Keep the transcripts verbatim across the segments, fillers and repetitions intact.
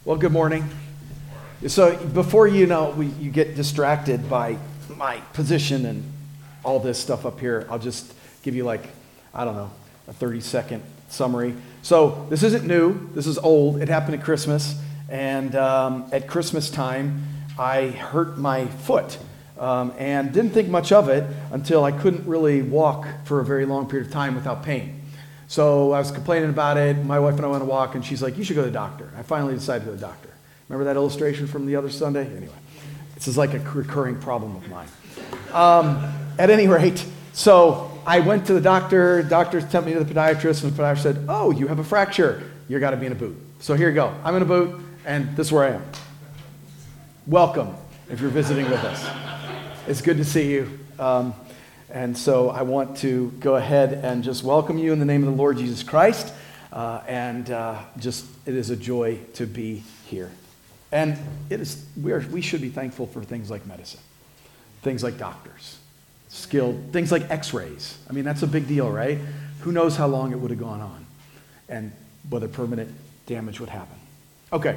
Well, good morning. So before you know, we, you get distracted by my position and all this stuff up here, I'll just give you like, I don't know, a thirty second summary. So this isn't new. This is old. It happened at Christmas. And um, at Christmas time, I hurt my foot um, and didn't think much of it until I couldn't really walk for a very long period of time without pain. So I was complaining about it. My wife and I went to walk, and she's like, you should go to the doctor. I finally decided to go to the doctor. Remember that illustration from the other Sunday? Anyway, this is like a recurring problem of mine. Um, at any rate, so I went to the doctor. Doctor sent me to the podiatrist, and the podiatrist said, oh, you have a fracture. You've got to be in a boot. So here you go. I'm in a boot, and this is where I am. Welcome, if you're visiting with us. It's good to see you. Um, and so I want to go ahead and just welcome you in the name of the Lord Jesus Christ. Uh, and uh, just, it is a joy to be here. And it is, we, are, we should be thankful for things like medicine, things like doctors, skilled, things like x-rays. I mean, that's a big deal, right? Who knows how long it would have gone on and whether permanent damage would happen. Okay.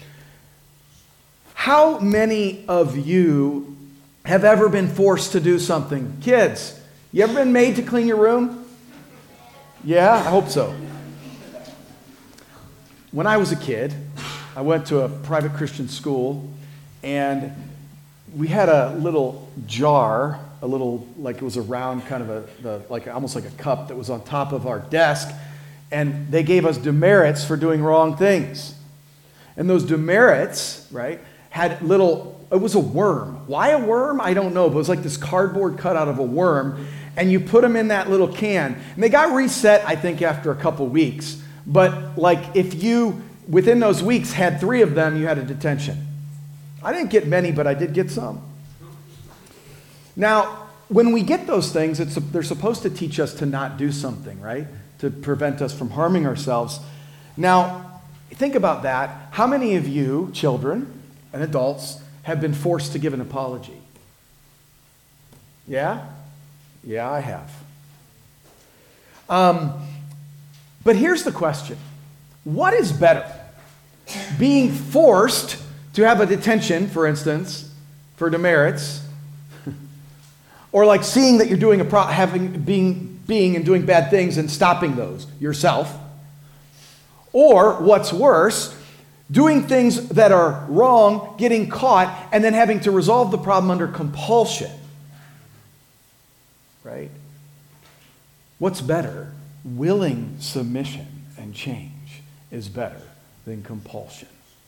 How many of you have ever been forced to do something? Kids, you ever been made to clean your room? Yeah, I hope so. When I was a kid, I went to a private Christian school, and we had a little jar, a little, like it was a round kind of a, the, like almost like a cup that was on top of our desk, and they gave us demerits for doing wrong things. And those demerits, right, had little, it was a worm. Why a worm? I don't know, but it was like this cardboard cut out of a worm, and you put them in that little can. And they got reset, I think, after a couple weeks. But like if you, within those weeks, had three of them, you had a detention. I didn't get many, but I did get some. Now, when we get those things, it's, they're supposed to teach us to not do something, right? To prevent us from harming ourselves. Now, think about that. How many of you, children and adults, have been forced to give an apology? Yeah? Yeah, I have. Um, but here's the question. What is better? Being forced to have a detention, for instance, for demerits, or like seeing that you're doing a pro- having being being and doing bad things and stopping those yourself, or what's worse, doing things that are wrong, getting caught, and then having to resolve the problem under compulsion. Right? What's better? Willing submission and change is better than compulsion.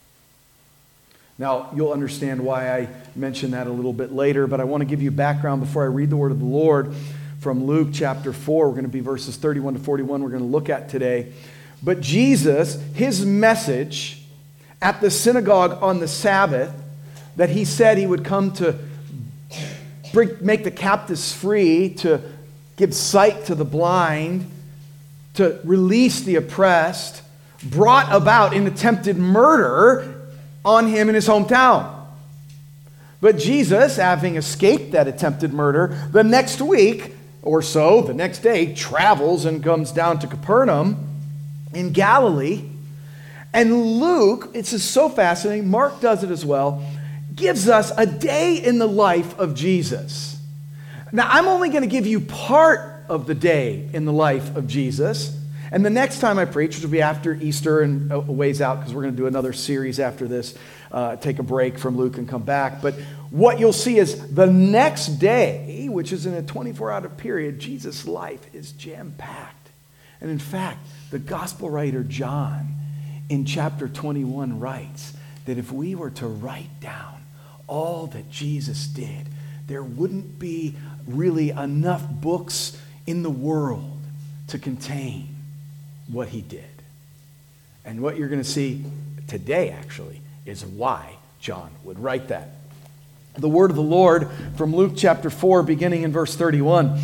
Now, you'll understand why I mention that a little bit later, but I want to give you background before I read the word of the Lord from Luke chapter four. We're going to be verses thirty-one to forty-one we're going to look at today. But Jesus, his message at the synagogue on the Sabbath, that he said he would come to bring, make the captives free, to give sight to the blind, to release the oppressed, brought about an attempted murder on him in his hometown. But Jesus, having escaped that attempted murder, the next week or so, the next day, travels and comes down to Capernaum in Galilee. And Luke, it's just so fascinating, Mark does it as well, gives us a day in the life of Jesus. Now, I'm only going to give you part of the day in the life of Jesus. And the next time I preach, which will be after Easter and a ways out, because we're going to do another series after this, uh, take a break from Luke and come back. But what you'll see is the next day, which is in a twenty-four hour period, Jesus' life is jam-packed. And in fact, the gospel writer John in chapter twenty-one writes that if we were to write down all that Jesus did, there wouldn't be really enough books in the world to contain what he did. And what you're going to see today, actually, is why John would write that. The word of the Lord from Luke chapter four, beginning in verse thirty-one.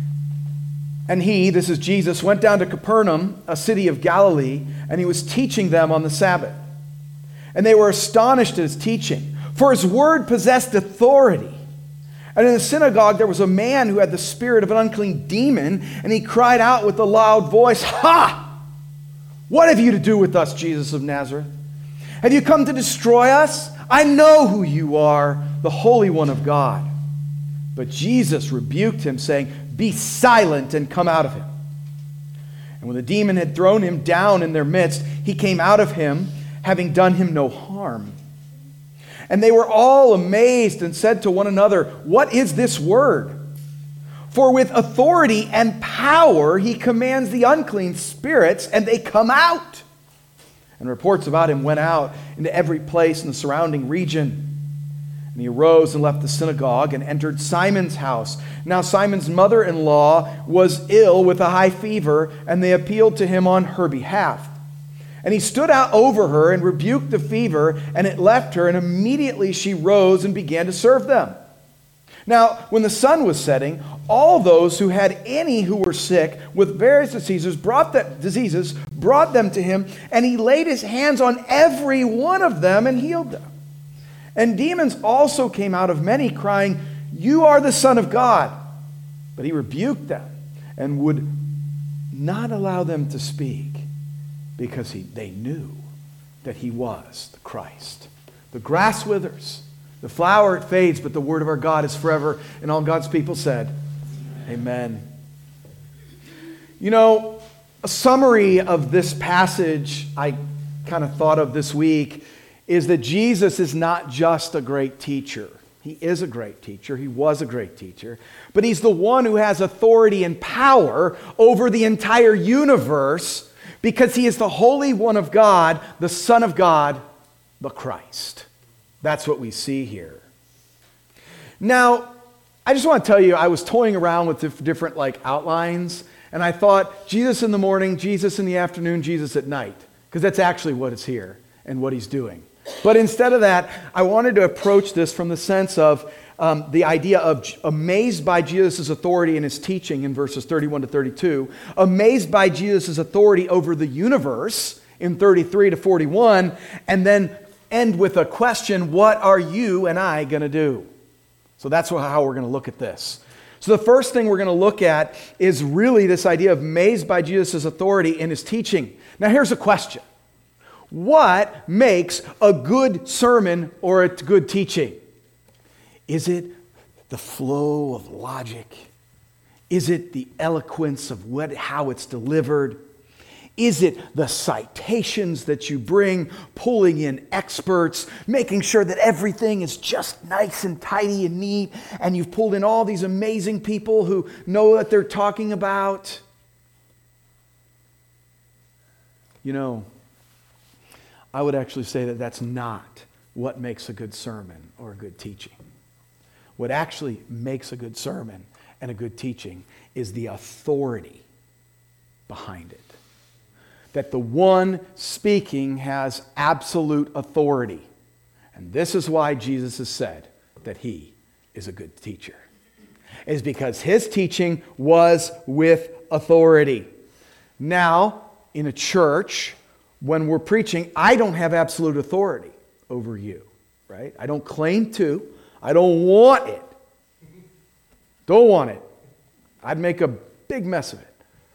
And he, this is Jesus, went down to Capernaum, a city of Galilee, and he was teaching them on the Sabbath. And they were astonished at his teaching, for his word possessed authority. And in the synagogue there was a man who had the spirit of an unclean demon, and he cried out with a loud voice, "Ha! What have you to do with us, Jesus of Nazareth? Have you come to destroy us? I know who you are, the Holy One of God." But Jesus rebuked him, saying, "Be silent and come out of him." And when the demon had thrown him down in their midst, he came out of him, having done him no harm. And they were all amazed and said to one another, "What is this word? For with authority and power he commands the unclean spirits, and they come out." And reports about him went out into every place in the surrounding region. And he arose and left the synagogue and entered Simon's house. Now Simon's mother-in-law was ill with a high fever, and they appealed to him on her behalf. And he stood out over her and rebuked the fever, and it left her, and immediately she rose and began to serve them. Now, when the sun was setting, all those who had any who were sick with various diseases brought that diseases brought them to him, and he laid his hands on every one of them and healed them. And demons also came out of many, crying, "You are the Son of God." But he rebuked them and would not allow them to speak, because he, they knew that he was the Christ. The grass withers, the flower it fades, but the word of our God is forever. And all God's people said, Amen. You know, a summary of this passage I kind of thought of this week is that Jesus is not just a great teacher. He is a great teacher. He was a great teacher. But he's the one who has authority and power over the entire universe, because he is the Holy One of God, the Son of God, the Christ. That's what we see here. Now, I just want to tell you, I was toying around with different like outlines, and I thought Jesus in the morning, Jesus in the afternoon, Jesus at night, because that's actually what is here and what he's doing. But instead of that, I wanted to approach this from the sense of um, the idea of amazed by Jesus' authority in his teaching in verses thirty-one to thirty-two, amazed by Jesus' authority over the universe in thirty-three to forty-one, and then end with a question: what are you and I going to do? So that's how we're going to look at this. So the first thing we're going to look at is really this idea of amazed by Jesus' authority in his teaching. Now here's a question. What makes a good sermon or a good teaching? Is it the flow of logic? Is it the eloquence of what, how it's delivered? Is it the citations that you bring, pulling in experts, making sure that everything is just nice and tidy and neat, and you've pulled in all these amazing people who know what they're talking about? You know, I would actually say that that's not what makes a good sermon or a good teaching. What actually makes a good sermon and a good teaching is the authority behind it. That the one speaking has absolute authority. And this is why Jesus has said that he is a good teacher. Is because his teaching was with authority. Now, in a church, when we're preaching, I don't have absolute authority over you, right? I don't claim to. I don't want it. Don't want it. I'd make a big mess of it.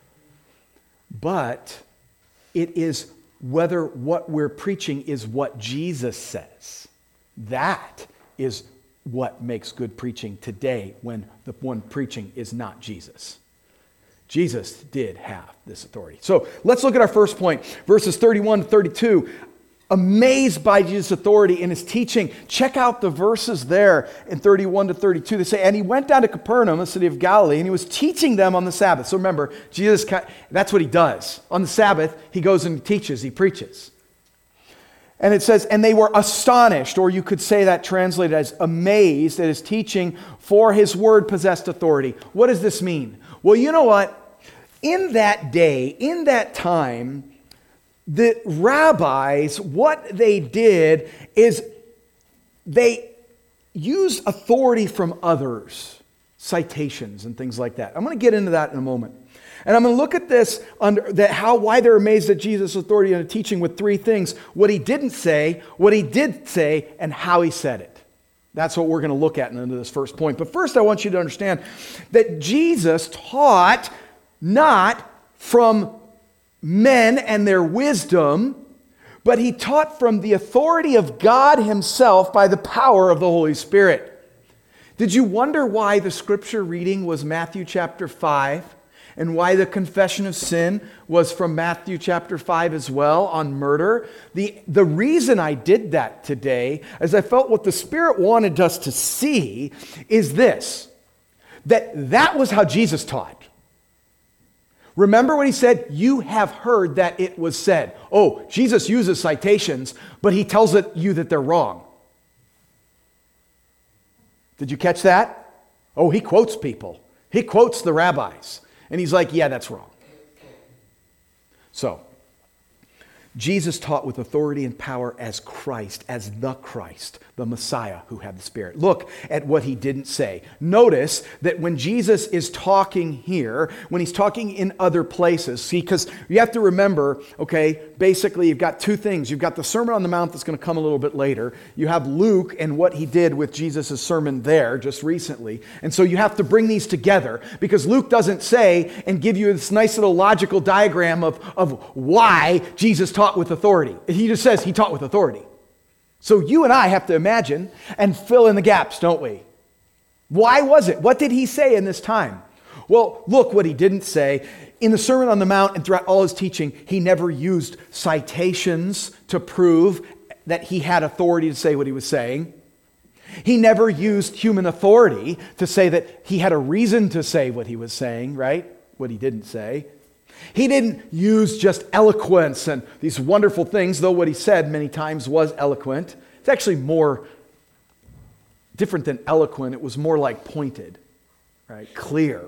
But it is whether what we're preaching is what Jesus says. That is what makes good preaching today when the one preaching is not Jesus. Jesus did have this authority. So let's look at our first point, verses thirty-one to thirty-two. Amazed by Jesus' authority in his teaching. Check out the verses there in thirty-one to thirty-two. They say, and he went down to Capernaum, the city of Galilee, and he was teaching them on the Sabbath. So remember, Jesus, that's what he does. On the Sabbath, he goes and teaches, he preaches. And it says, and they were astonished, or you could say that translated as amazed at his teaching, for his word possessed authority. What does this mean? Well, you know what? In that day, in that time, the rabbis, what they did is they used authority from others, citations and things like that. I'm going to get into that in a moment. And I'm going to look at this, under that how why they're amazed at Jesus' authority in a teaching with three things: what he didn't say, what he did say, and how he said it. That's what we're going to look at into this first point. But first I want you to understand that Jesus taught not from men and their wisdom, but he taught from the authority of God himself by the power of the Holy Spirit. Did you wonder why the scripture reading was Matthew chapter five, and why the confession of sin was from Matthew chapter five as well on murder? The, the reason I did that today is I felt what the Spirit wanted us to see is this, that that was how Jesus taught. Remember when he said, you have heard that it was said. Oh, Jesus uses citations, but he tells it, you that they're wrong. Did you catch that? Oh, he quotes people. He quotes the rabbis. And he's like, yeah, that's wrong. So, Jesus taught with authority and power as Christ, as the Christ, the Messiah who had the Spirit. Look at what he didn't say. Notice that when Jesus is talking here, when he's talking in other places, see, because you have to remember, okay, basically you've got two things. You've got the Sermon on the Mount that's going to come a little bit later. You have Luke and what he did with Jesus' sermon there just recently. And so you have to bring these together because Luke doesn't say and give you this nice little logical diagram of, of why Jesus taught with authority. He just says he taught with authority. So you and I have to imagine and fill in the gaps, don't we? Why was it? What did he say in this time? Well, look what he didn't say. In the Sermon on the Mount and throughout all his teaching, he never used citations to prove that he had authority to say what he was saying. He never used human authority to say that he had a reason to say what he was saying, right? What he didn't say. He didn't use just eloquence and these wonderful things, though what he said many times was eloquent. It's actually more different than eloquent. It was more like pointed, right? Clear.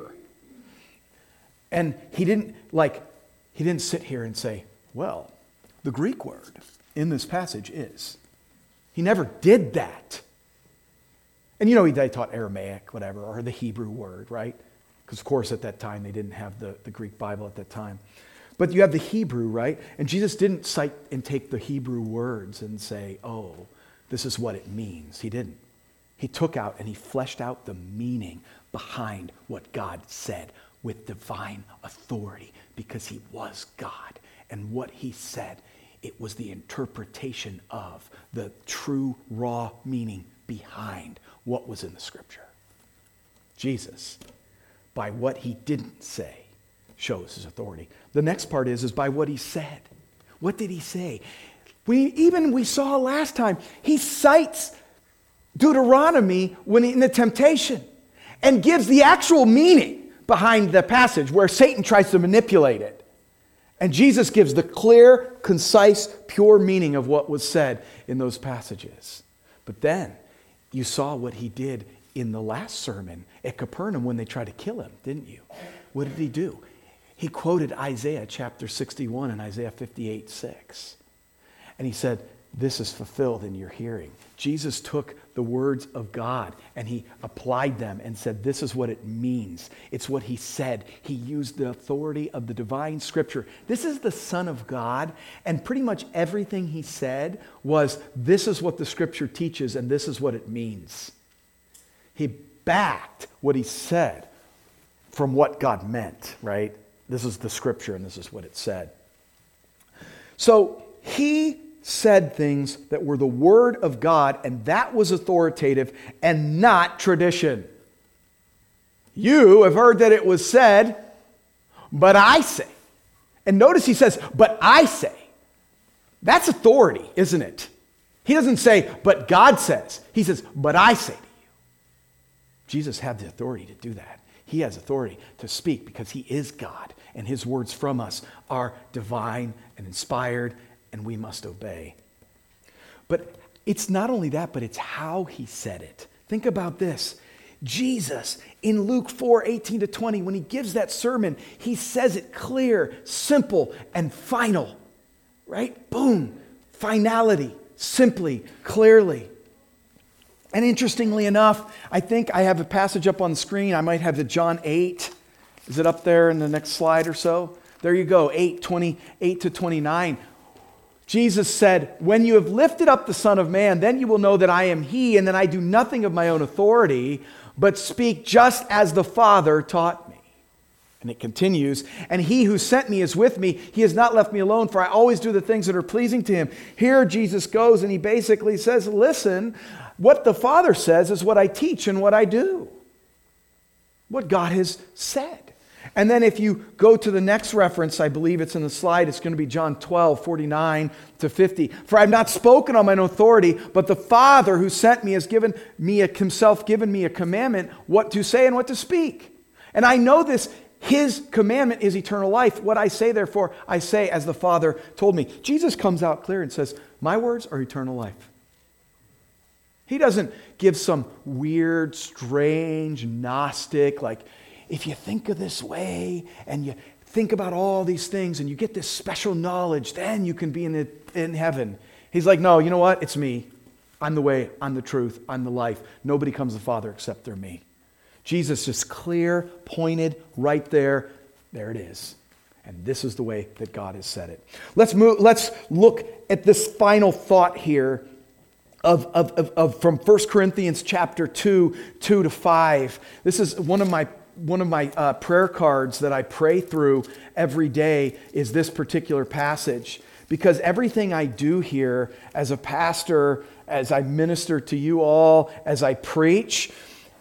And he didn't like, he didn't sit here and say, well, the Greek word in this passage is. He never did that. And you know, he they taught Aramaic, whatever, or the Hebrew word, right? Because, of course, at that time, they didn't have the, the Greek Bible at that time. But you have the Hebrew, right? And Jesus didn't cite and take the Hebrew words and say, oh, this is what it means. He didn't. He took out and he fleshed out the meaning behind what God said with divine authority because he was God. And what he said, it was the interpretation of the true, raw meaning behind what was in the Scripture. Jesus, by what he didn't say, shows his authority. The next part is, is by what he said. What did he say? We even we saw last time, he cites Deuteronomy when in the temptation and gives the actual meaning behind the passage where Satan tries to manipulate it. And Jesus gives the clear, concise, pure meaning of what was said in those passages. But then you saw what he did in the last sermon at Capernaum when they tried to kill him, didn't you? What did he do? He quoted Isaiah chapter sixty-one and Isaiah fifty-eight six. And he said, this is fulfilled in your hearing. Jesus took the words of God and he applied them and said, this is what it means. It's what he said. He used the authority of the divine Scripture. This is the Son of God, and pretty much everything he said was, this is what the Scripture teaches and this is what it means. He backed what he said from what God meant, right? This is the Scripture and this is what it said. So he said things that were the Word of God, and that was authoritative and not tradition. You have heard that it was said, but I say. And notice he says, but I say. That's authority, isn't it? He doesn't say, but God says. He says, but I say to you. Jesus had the authority to do that. He has authority to speak because he is God, and his words from us are divine and inspired, and we must obey. But it's not only that, but it's how he said it. Think about this. Jesus, in Luke four, eighteen to twenty, when he gives that sermon, he says it clear, simple, and final. Right? Boom. Finality. Simply, clearly. And interestingly enough, I think I have a passage up on the screen. I might have the John eight. Is it up there in the next slide or so? There you go, eight, twenty-eight to twenty-nine. Jesus said, when you have lifted up the Son of Man, then you will know that I am he, and that I do nothing of my own authority, but speak just as the Father taught me. And it continues, and he who sent me is with me. He has not left me alone, for I always do the things that are pleasing to him. Here Jesus goes, and he basically says, listen, what the Father says is what I teach and what I do. What God has said. And then if you go to the next reference, I believe it's in the slide, it's going to be John twelve, forty-nine to fifty. For I have not spoken on my own authority, but the Father who sent me has given me a, himself given me a commandment what to say and what to speak. And I know this, his commandment is eternal life. What I say, therefore, I say as the Father told me. Jesus comes out clear and says, my words are eternal life. He doesn't give some weird, strange, Gnostic, like, if you think of this way and you think about all these things and you get this special knowledge, then you can be in, the, in heaven. He's like, no, you know what? It's me. I'm the way, I'm the truth, I'm the life. Nobody comes to the Father except through me. Jesus just clear, pointed, right there. There it is. And this is the way that God has said it. Let's move. Let's look at this final thought here of, of, of, of from First Corinthians chapter two, two to five. This is one of my One of my uh, prayer cards that I pray through every day is this particular passage. Because everything I do here as a pastor, as I minister to you all, as I preach,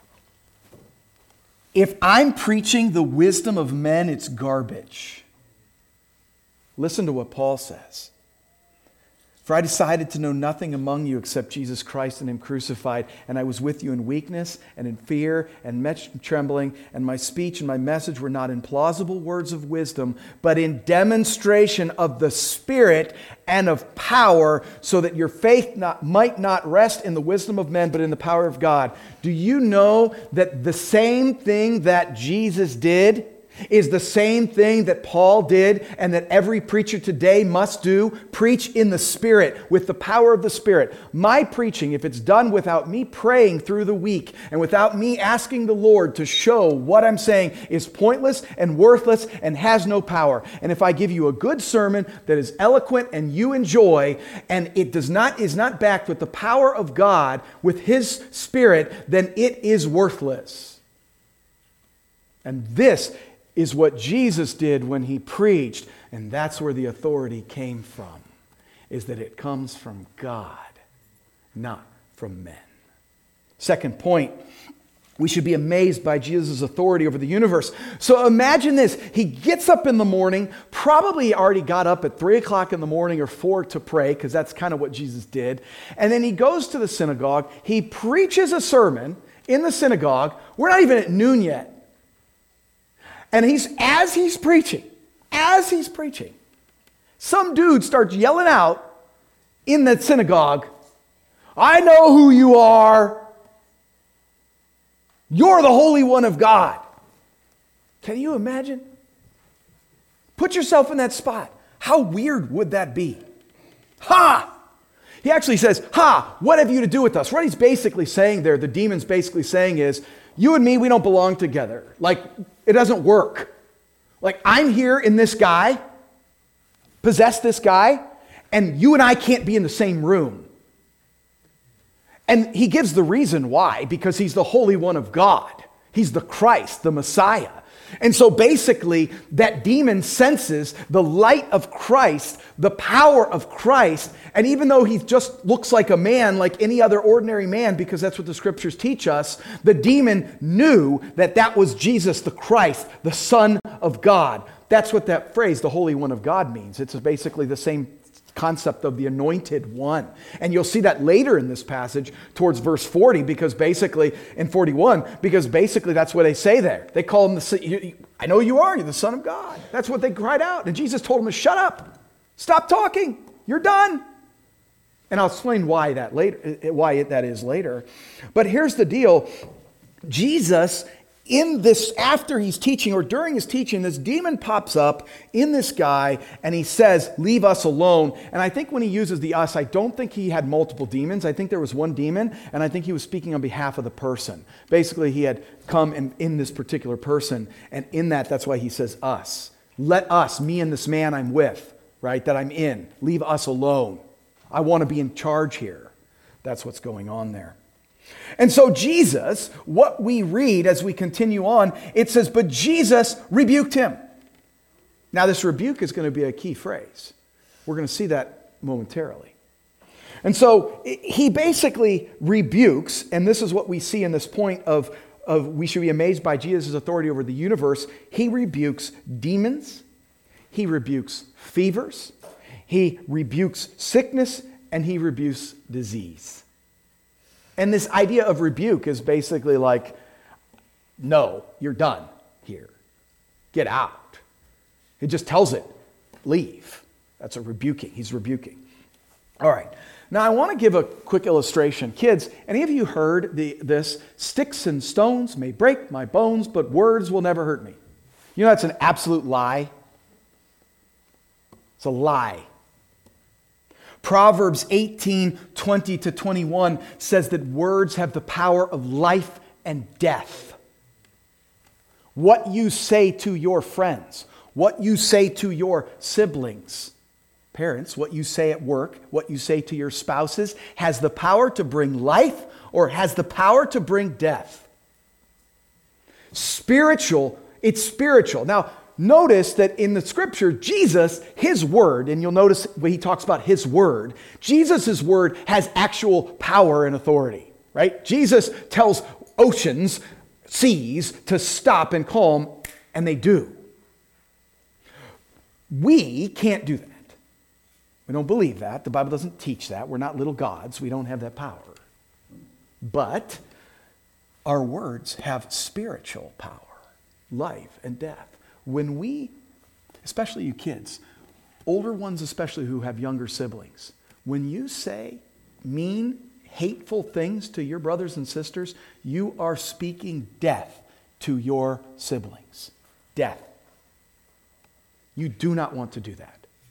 if I'm preaching the wisdom of men, it's garbage. Listen to what Paul says. For I decided to know nothing among you except Jesus Christ and Him crucified. And I was with you in weakness and in fear and much trembling. And my speech and my message were not in plausible words of wisdom, but in demonstration of the Spirit and of power, so that your faith not, might not rest in the wisdom of men, but in the power of God. Do you know that the same thing that Jesus did is the same thing that Paul did and that every preacher today must do? Preach in the Spirit, with the power of the Spirit. My preaching, if it's done without me praying through the week and without me asking the Lord to show what I'm saying, is pointless and worthless and has no power. And if I give you a good sermon that is eloquent and you enjoy, and it does not is not backed with the power of God, with His Spirit, then it is worthless. And this is what Jesus did when He preached, and that's where the authority came from, is that it comes from God, not from men. Second point, we should be amazed by Jesus' authority over the universe. So imagine this. He gets up in the morning, probably already got up at three o'clock in the morning or four to pray, because that's kind of what Jesus did. And then he goes to the synagogue. He preaches a sermon in the synagogue. We're not even at noon yet. And he's as he's preaching, as he's preaching, some dude starts yelling out in the synagogue, I know who you are. You're the Holy One of God. Can you imagine? Put yourself in that spot. How weird would that be? Ha! He actually says, ha, what have you to do with us? What he's basically saying there, the demon's basically saying is, you and me, we don't belong together. Like, it doesn't work. Like, I'm here in this guy, possess this guy, and you and I can't be in the same room. And he gives the reason why, because he's the Holy One of God. He's the Christ, the Messiah. And so basically, that demon senses the light of Christ, the power of Christ, and even though he just looks like a man, like any other ordinary man, because that's what the scriptures teach us, the demon knew that that was Jesus the Christ, the Son of God. That's what that phrase, the Holy One of God, means. It's basically the same concept of the anointed one. And you'll see that later in this passage towards verse forty, because basically, in forty-one, because basically that's what they say there. They call him the, I know you are, you're the Son of God. That's what they cried out. And Jesus told them to shut up. Stop talking. You're done. And I'll explain why that later, why that is later. But here's the deal. Jesus, in this, after he's teaching or during his teaching, this demon pops up in this guy and he says, leave us alone. And I think when he uses the us, I don't think he had multiple demons. I think there was one demon, and I think he was speaking on behalf of the person. Basically, he had come in, in this particular person, and in that, that's why he says us. Let us, me and this man I'm with, right, that I'm in, leave us alone. I want to be in charge here. That's what's going on there. And so Jesus, what we read as we continue on, it says, but Jesus rebuked him. Now this rebuke is going to be a key phrase. We're going to see that momentarily. And so he basically rebukes, and this is what we see in this point of, of we should be amazed by Jesus' authority over the universe. He rebukes demons, he rebukes fevers, he rebukes sickness, and he rebukes disease. And this idea of rebuke is basically like, no, you're done here. Get out. He just tells it, leave. That's a rebuking. He's rebuking. All right. Now I want to give a quick illustration. Kids, any of you heard the, this? Sticks and stones may break my bones, but words will never hurt me. You know that's an absolute lie. It's a lie. Proverbs eighteen, twenty to twenty-one says that words have the power of life and death. What you say to your friends, what you say to your siblings, parents, what you say at work, what you say to your spouses, has the power to bring life or has the power to bring death. Spiritual, it's spiritual. Now, notice that in the scripture, Jesus, his word, and you'll notice when he talks about his word, Jesus' word has actual power and authority, right? Jesus tells oceans, seas to stop and calm, and they do. We can't do that. We don't believe that. The Bible doesn't teach that. We're not little gods. We don't have that power. But our words have spiritual power, life and death. When we, especially you kids, older ones especially who have younger siblings, when you say mean, hateful things to your brothers and sisters, you are speaking death to your siblings. Death. You do not want to do that.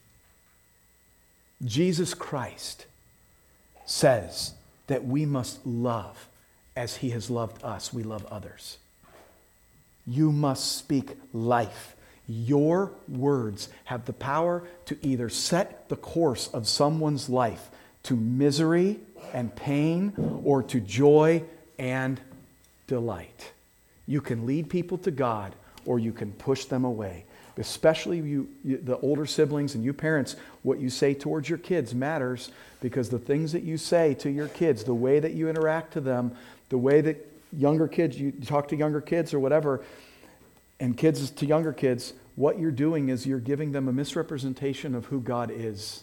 Jesus Christ says that we must love as he has loved us. We love others. You must speak life. Your words have the power to either set the course of someone's life to misery and pain or to joy and delight. You can lead people to God or you can push them away. Especially you, you, the older siblings and you parents, what you say towards your kids matters because the things that you say to your kids, the way that you interact to them, the way that younger kids, you talk to younger kids or whatever, and kids to younger kids, what you're doing is you're giving them a misrepresentation of who God is.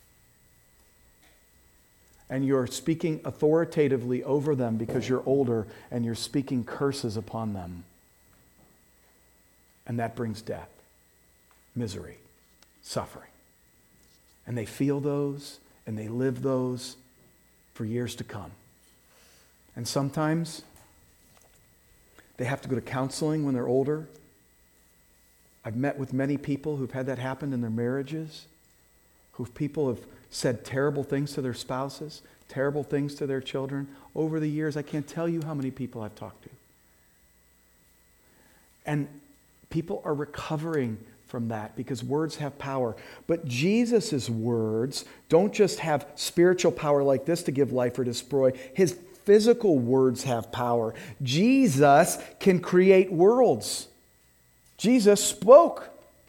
And you're speaking authoritatively over them because you're older and you're speaking curses upon them. And that brings death. Misery, suffering. And they feel those and they live those for years to come. And sometimes they have to go to counseling when they're older. I've met with many people who've had that happen in their marriages, who people have said terrible things to their spouses, terrible things to their children. Over the years, I can't tell you how many people I've talked to. And people are recovering from that because words have power. But Jesus' words don't just have spiritual power like this to give life or destroy. His physical words have power. Jesus can create worlds. Jesus spoke.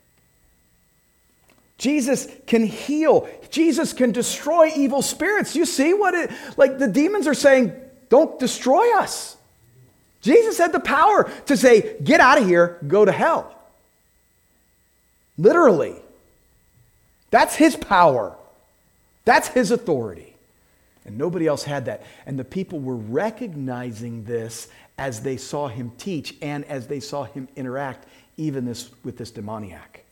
Jesus can heal. Jesus can destroy evil spirits. You see what it, like the demons are saying, don't destroy us. Jesus had the power to say, get out of here, go to hell. Literally. That's his power. That's his authority. And nobody else had that. And the people were recognizing this as they saw him teach and as they saw him interact even this with this demoniac.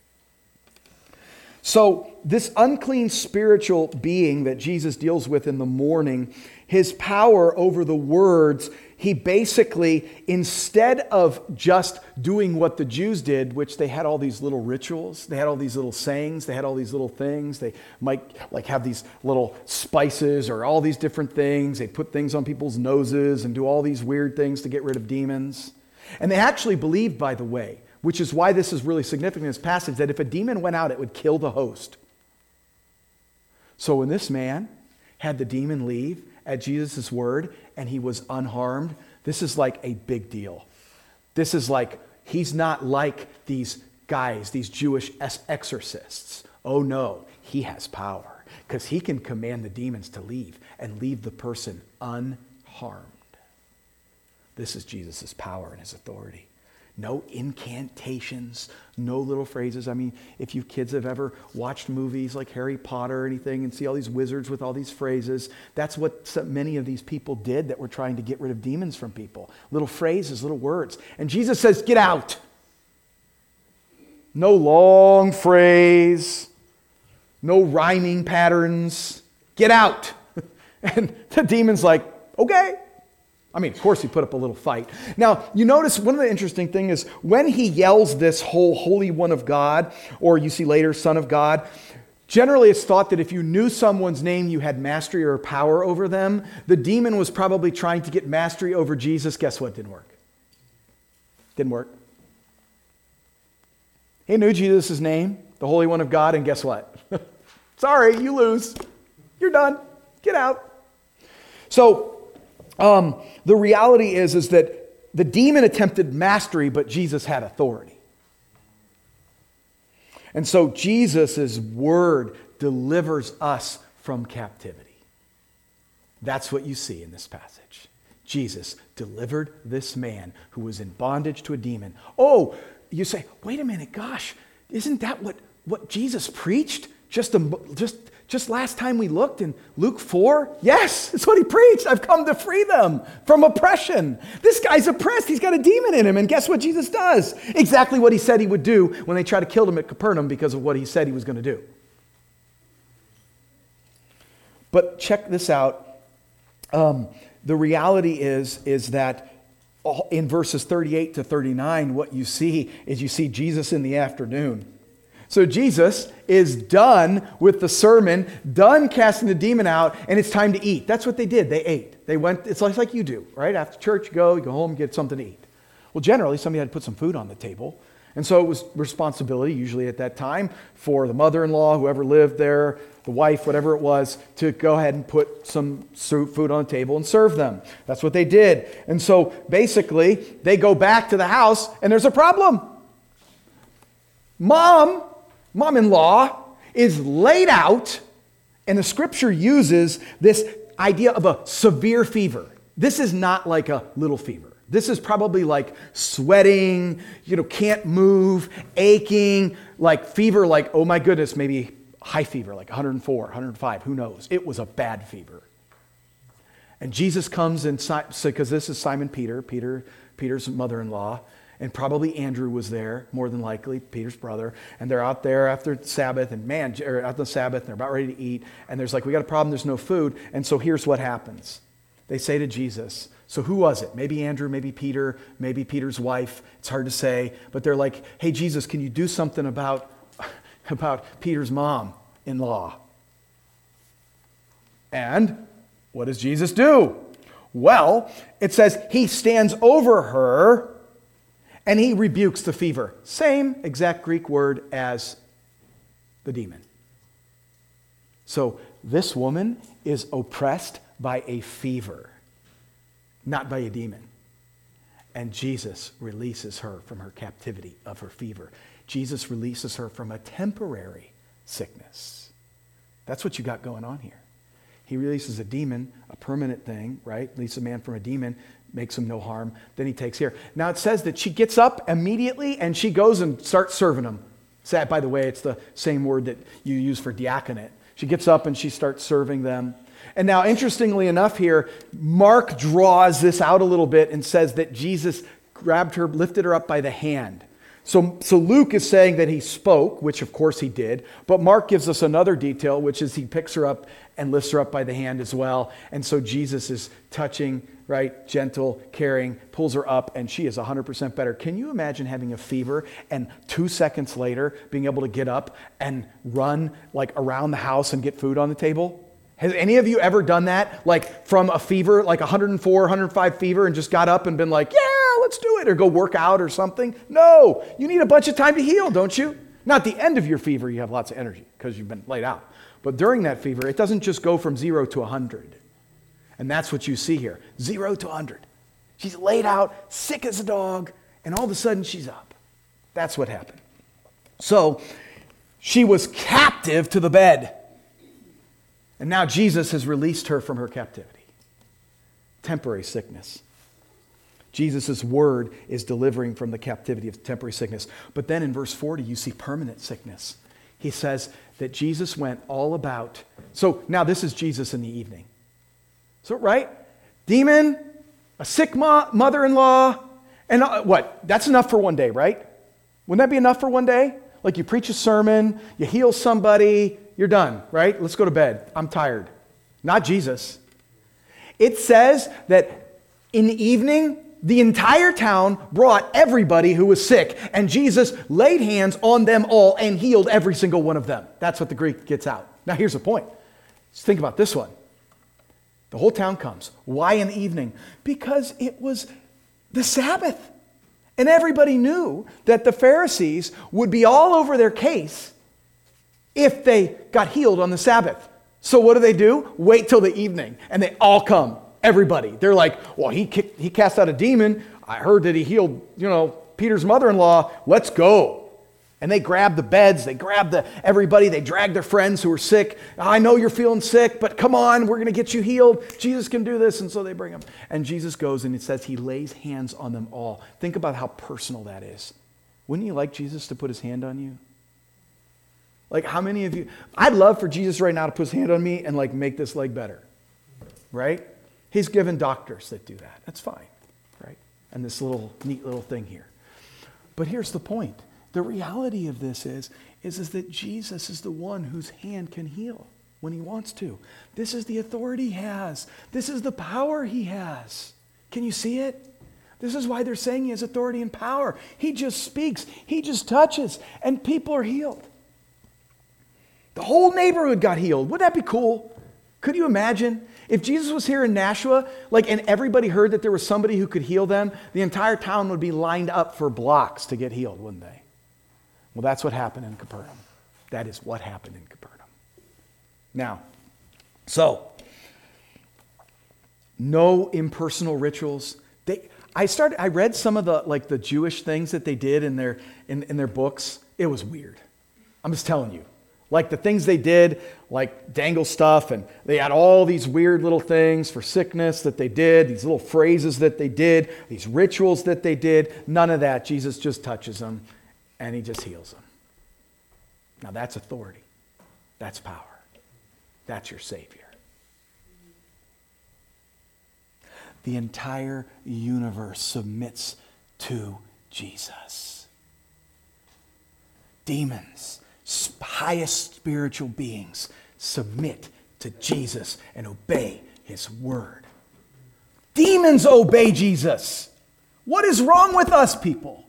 So this unclean spiritual being that Jesus deals with in the morning, his power over the words, he basically, instead of just doing what the Jews did, which they had all these little rituals, they had all these little sayings, they had all these little things, they might like have these little spices or all these different things, they put things on people's noses and do all these weird things to get rid of demons. And they actually believed, by the way, which is why this is really significant in this passage, that if a demon went out, it would kill the host. So when this man had the demon leave at Jesus' word and he was unharmed, this is like a big deal. This is like, he's not like these guys, these Jewish exorcists. Oh no, he has power because he can command the demons to leave and leave the person unharmed. This is Jesus' power and his authority. No incantations, no little phrases. I mean, if you kids have ever watched movies like Harry Potter or anything and see all these wizards with all these phrases, that's what so many of these people did that were trying to get rid of demons from people. Little phrases, little words. And Jesus says, get out. No long phrase, no rhyming patterns. Get out. And the demon's like, okay. I mean, of course, he put up a little fight. Now, you notice one of the interesting things is when he yells this whole Holy One of God, or you see later, Son of God, generally it's thought that if you knew someone's name, you had mastery or power over them. The demon was probably trying to get mastery over Jesus. Guess what? Didn't work. Didn't work. He knew Jesus' name, the Holy One of God, and guess what? Sorry, you lose. You're done. Get out. So, Um, the reality is, is that the demon attempted mastery, but Jesus had authority. And so Jesus' word delivers us from captivity. That's what you see in this passage. Jesus delivered this man who was in bondage to a demon. Oh, you say, wait a minute, gosh, isn't that what, what Jesus preached just, a, just Just last time we looked in Luke four, yes, that's what he preached. I've come to free them from oppression. This guy's oppressed. He's got a demon in him. And guess what Jesus does? Exactly what he said he would do when they tried to kill him at Capernaum because of what he said he was going to do. But check this out. Um, the reality is, is that in verses thirty-eight to thirty-nine, what you see is you see Jesus in the afternoon. So Jesus is done with the sermon, done casting the demon out, and it's time to eat. That's what they did. They ate. They went, it's like you do, right? After church, you go, you go home, get something to eat. Well, generally, somebody had to put some food on the table. And so it was responsibility, usually at that time, for the mother-in-law, whoever lived there, the wife, whatever it was, to go ahead and put some food on the table and serve them. That's what they did. And so basically, they go back to the house, and there's a problem. Mom, mom-in-law, is laid out, and the scripture uses this idea of a severe fever. This is not like a little fever. This is probably like sweating, you know, can't move, aching, like fever, like, oh my goodness, maybe high fever, like one hundred four, one hundred five, who knows? It was a bad fever. And Jesus comes and, because this is Simon Peter, Peter, Peter's mother-in-law, and probably Andrew was there, more than likely, Peter's brother. And they're out there after Sabbath, and man, or after the Sabbath, and they're about ready to eat. And there's like, we got a problem, there's no food. And so here's what happens. They say to Jesus, so who was it? Maybe Andrew, maybe Peter, maybe Peter's wife. It's hard to say. But they're like, hey, Jesus, can you do something about, about Peter's mom-in-law? And what does Jesus do? Well, it says he stands over her and he rebukes the fever. Same exact Greek word as the demon. So this woman is oppressed by a fever, not by a demon. And Jesus releases her from her captivity of her fever. Jesus releases her from a temporary sickness. That's what you got going on here. He releases a demon, a permanent thing, right? Releases a man from a demon, makes him no harm. Then he takes care. Now it says that she gets up immediately and she goes and starts serving him. That, by the way, it's the same word that you use for diaconate. She gets up and she starts serving them. And now, interestingly enough here, Mark draws this out a little bit and says that Jesus grabbed her, lifted her up by the hand. So, so Luke is saying that he spoke, which of course he did, but Mark gives us another detail, which is he picks her up and lifts her up by the hand as well. And so Jesus is touching, right, gentle, caring, pulls her up, and she is one hundred percent better. Can you imagine having a fever and two seconds later being able to get up and run like around the house and get food on the table? Has any of you ever done that? Like from a fever, like one hundred four, one hundred five fever, and just got up and been like, yeah, let's do it, or go work out or something? No, you need a bunch of time to heal, don't you? Not the end of your fever, you have lots of energy because you've been laid out. But during that fever, it doesn't just go from zero to one hundred. And that's what you see here. Zero to one hundred. She's laid out, sick as a dog, and all of a sudden she's up. That's what happened. So she was captive to the bed. And now Jesus has released her from her captivity. Temporary sickness. Jesus' word is delivering from the captivity of temporary sickness. But then in verse forty, you see permanent sickness. He says that Jesus went all about. So now this is Jesus in the evening. So, right? Demon, a sick mo- mother-in-law, and uh, what? That's enough for one day, right? Wouldn't that be enough for one day? Like you preach a sermon, you heal somebody, you're done, right? Let's go to bed. I'm tired. Not Jesus. It says that in the evening, the entire town brought everybody who was sick, and Jesus laid hands on them all and healed every single one of them. That's what the Greek gets out. Now here's the point. Let's think about this one. The whole town comes. Why in the evening? Because it was the Sabbath. And everybody knew that the Pharisees would be all over their case if they got healed on the Sabbath. So what do they do? Wait till the evening, and they all come. Everybody. They're like, well, he kicked, he cast out a demon. I heard that he healed, you know, Peter's mother-in-law. Let's go. And they grab the beds. They grab the everybody. They drag their friends who are sick. I know you're feeling sick, but come on, we're going to get you healed. Jesus can do this. And so they bring him. And Jesus goes and it says he lays hands on them all. Think about how personal that is. Wouldn't you like Jesus to put his hand on you? Like how many of you, I'd love for Jesus right now to put his hand on me and like make this leg better. Right? He's given doctors that do that. That's fine, right? And this little neat little thing here. But here's the point. The reality of this is, is, is that Jesus is the one whose hand can heal when he wants to. This is the authority he has. This is the power he has. Can you see it? This is why they're saying he has authority and power. He just speaks. He just touches, and people are healed. The whole neighborhood got healed. Wouldn't that be cool? Could you imagine? If Jesus was here in Nashua, like, and everybody heard that there was somebody who could heal them, the entire town would be lined up for blocks to get healed, wouldn't they? Well, that's what happened in Capernaum. That is what happened in Capernaum. Now, so, no impersonal rituals. They, I started. I read some of the like the Jewish things that they did in their in, in their books. It was weird. I'm just telling you. Like the things they did, like dangle stuff, and they had all these weird little things for sickness that they did, these little phrases that they did, these rituals that they did. None of that. Jesus just touches them, and he just heals them. Now that's authority. That's power. That's your Savior. The entire universe submits to Jesus. Demons, highest spiritual beings, submit to Jesus and obey his word. Demons obey Jesus. What is wrong with us, people?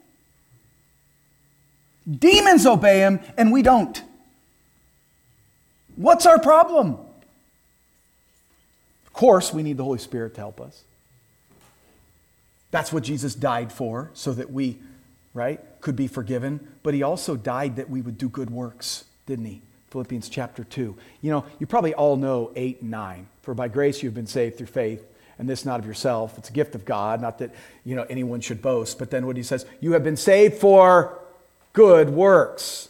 Demons obey him and we don't. What's our problem? Of course, we need the Holy Spirit to help us. That's what Jesus died for, so that we, right, could be forgiven. But he also died that we would do good works, didn't he? Philippians chapter two. You know, you probably all know eight and nine. For by grace you've been saved through faith, and this not of yourself. It's a gift of God, not that, you know, anyone should boast. But then what he says, you have been saved for good works.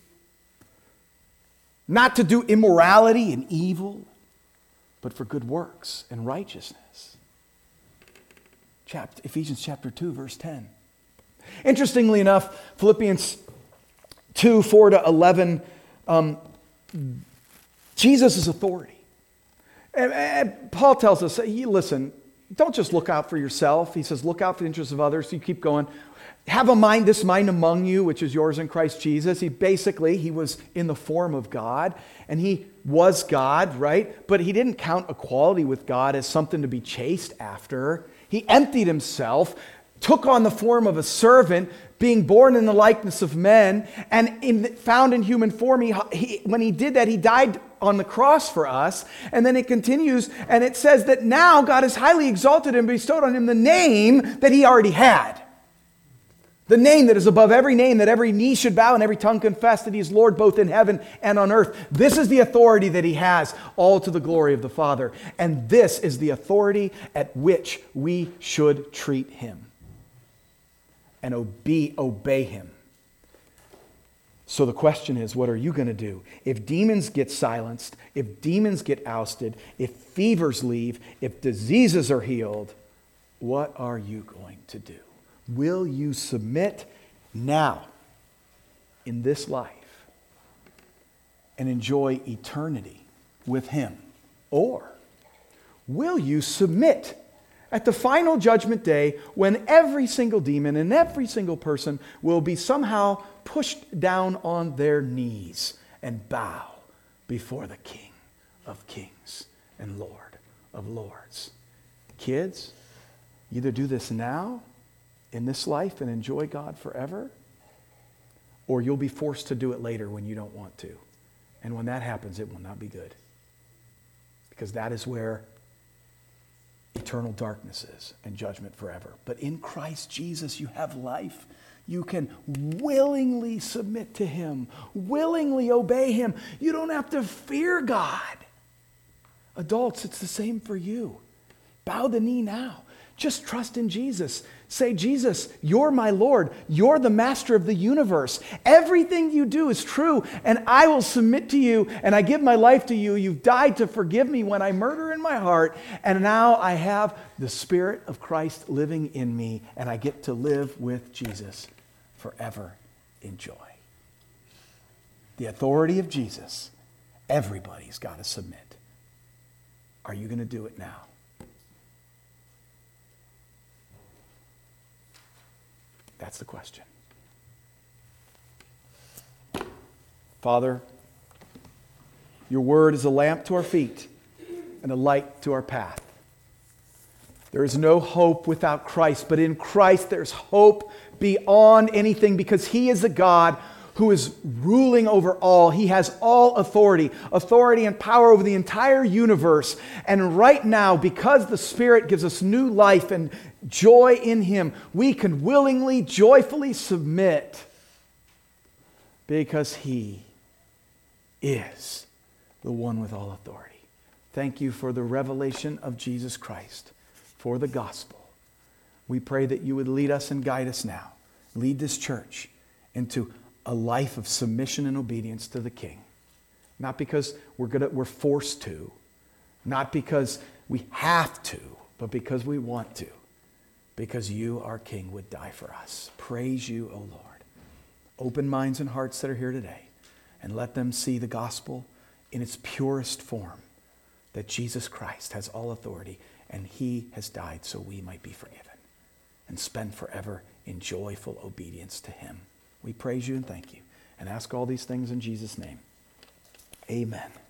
Not to do immorality and evil, but for good works and righteousness. Chapter, Ephesians chapter two, verse ten. Interestingly enough, Philippians two, four to eleven, um, Jesus' authority. And, and Paul tells us, listen, don't just look out for yourself. He says, look out for the interests of others. So you keep going. Have a mind, this mind among you, which is yours in Christ Jesus. He basically, he was in the form of God, and he was God, right? But he didn't count equality with God as something to be chased after. He emptied himself, took on the form of a servant, being born in the likeness of men, and in, found in human form. He, he, when he did that, he died on the cross for us. And then it continues, and it says that now God has highly exalted and bestowed on him the name that he already had. The name that is above every name, that every knee should bow and every tongue confess that he is Lord both in heaven and on earth. This is the authority that he has, all to the glory of the Father. And this is the authority at which we should treat him and obey, obey him. So the question is, what are you going to do? If demons get silenced, if demons get ousted, if fevers leave, if diseases are healed, what are you going to do? Will you submit now in this life and enjoy eternity with him? Or will you submit at the final judgment day when every single demon and every single person will be somehow pushed down on their knees and bow before the King of Kings and Lord of Lords? Kids, either do this now in this life and enjoy God forever, or you'll be forced to do it later when you don't want to. And when that happens, it will not be good. Because that is where eternal darkness is and judgment forever. But in Christ Jesus, you have life. You can willingly submit to him, willingly obey him. You don't have to fear God. Adults, it's the same for you. Bow the knee now. Just trust in Jesus. Say, Jesus, you're my Lord. You're the master of the universe. Everything you do is true, and I will submit to you, and I give my life to you. You've died to forgive me when I murder in my heart, and now I have the Spirit of Christ living in me, and I get to live with Jesus forever in joy. The authority of Jesus, everybody's got to submit. Are you going to do it now? That's the question. Father, your word is a lamp to our feet and a light to our path. There is no hope without Christ, but in Christ there's hope beyond anything because he is a God who is ruling over all. He has all authority, authority and power over the entire universe. And right now, because the Spirit gives us new life and joy in him, we can willingly, joyfully submit because he is the one with all authority. Thank you for the revelation of Jesus Christ, for the gospel. We pray that you would lead us and guide us now. Lead this church into a life of submission and obedience to the King. Not because we're gonna, we're forced to, not because we have to, but because we want to. Because you, our King, would die for us. Praise you, O Lord. Open minds and hearts that are here today, and let them see the gospel in its purest form, that Jesus Christ has all authority, and he has died so we might be forgiven and spend forever in joyful obedience to him. We praise you and thank you, and ask all these things in Jesus' name. Amen.